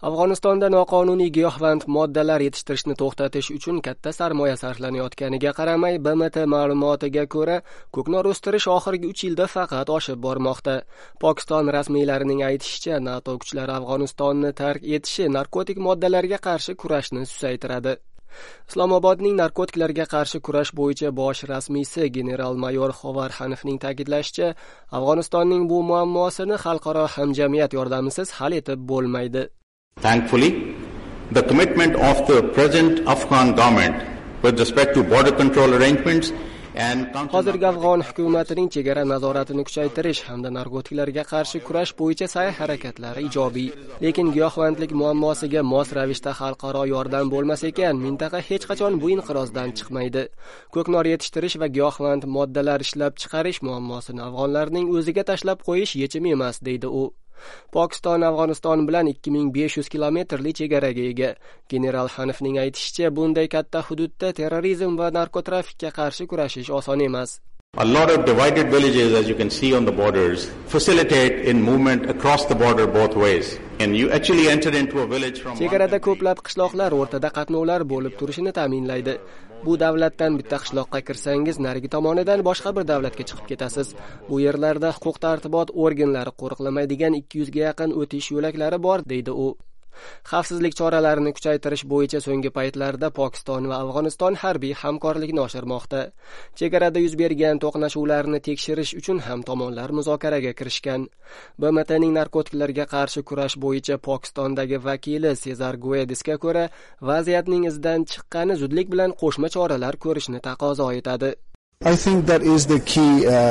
Afg'onistonda noqonuniy giyohvand moddalar yetishtirishni to'xtatish uchun katta sarmoya sarflanayotganiga qaramay, BMT ma'lumotiga ko'ra, ko'knor o'stirish oxirgi 3 yilda faqat oshib bormoqda. Pokiston rasmiylarining aytishicha, NATO kuchlari Afg'onistonni tark etishi narkotik moddalarga qarshi kurashni susaytiradi. Islomobodning narkotiklarga qarshi kurash bo'yicha bosh rasmiysi general-mayor Xovar Hanifning ta'kidlashicha, Afg'onistonning bu muammosini xalqaro hamjamiyat yordamisiz hal etib bo'lmaydi. Thankfully, the commitment of the present Afghan government with respect to border control arrangements and hozirgi Afg'on hukumatining chegara nazoratini kuchaytirish hamda narkotiklarga qarshi kurash bo'yicha sa'y-harakatlari ijobiy. Lekin giyohvandlik muammosiga mos ravishda xalqaro yordam bo'lmas ekan, mintaqa hech qachon bu inqirozdan chiqmaydi. Ko'knor yetishtirish va giyohvand moddalar ishlab chiqarish muammosini afg'onlarning o'ziga tashlab qo'yish yechim emas, deydi u. Pokiston Afg'oniston bilan 2500 kilometrli chegaraga ega. General Hanifning aytishicha, bunday katta hududda terrorizm va narkotrafikka qarshi kurashish oson emas. A lot of divided villages, as you can see on the borders, facilitate in movement across the border both ways. And you actually enter into a village from chegarada ko'plab qishloqlar o'rtada qatnovlar bo'lib turishini ta'minlaydi. Bu davlatdan bitta qishloqqa kirsangiz, narigi tomonidan boshqa bir davlatga chiqib ketasiz. Bu yerlarda huquq-tartibot organlari qo'riqlamaydigan 200 ga yaqin o'tish yo'laklari bor, deydi u. Xavfsizlik choralarini kuchaytirish bo'yicha so'nggi paytlarda Pokiston va Afg'oniston harbiy hamkorlikni oshirmoqda. Chegarada yuz bergan to'qnashuvlarni tekshirish uchun ham tomonlar muzokaraga kirishgan. BMTning narkotiklarga qarshi kurash bo'yicha Pokistondagi vakili Cesar Guedesga ko'ra, vaziyatning izidan chiqqani zudlik bilan qo'shma choralar ko'rishni taqozo etadi. I think that is the key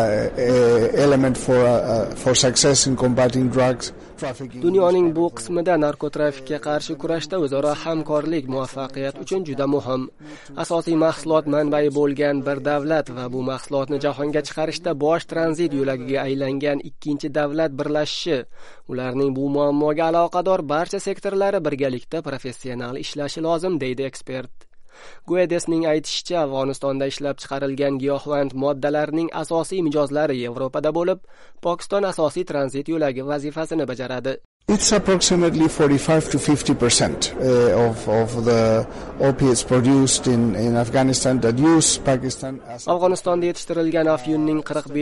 element for success in combating drugs trafficking. Dunyoning bu qismida narkotrafikka qarshi kurashda o'zaro hamkorlik muvaffaqiyat uchun juda muhim. Asosiy mahsulot manbai bo'lgan bir davlat va bu mahsulotni jahonga chiqarishda bosh tranzit yo'lagiga aylangan ikkinchi davlat birlashishi, ularning bu muammoga aloqador barcha sektorlari birgalikda professional ishlashi lozim, deydi ekspert. Guedesning aytishicha, Afg'onistonda ishlab chiqarilgan giyohvand moddalarning asosiy mijozlari Yevropada bo'lib, Pokiston asosiy tranzit yo'lagi vazifasini bajaradi. It's approximately 45 to 50% of the opiates produced in Afghanistan that use Pakistan as Afg'onistonda yetishtirilgan afyunning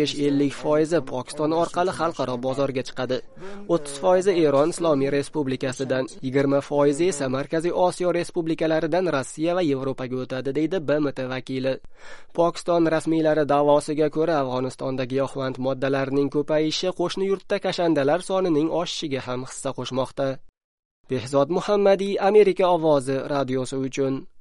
45-50% Pokiston orqali xalqaro bozorga chiqadi. 30% Eron Islomiy Respublikasidan, 20% esa Markaziy Osiyo respublikalaridan Rossiya va Yevropaga o'tadi, deydi BMT vakili. Pokiston rasmiylari da'vosiga ko'ra, Afg'onistonda giyohvand moddalarning ko'payishi qo'shni yurtda kashandalar sonining oshishiga ham hissa qo'shmoqda. Behzod Muhammadiy, Amerika ovozi radiosi uchun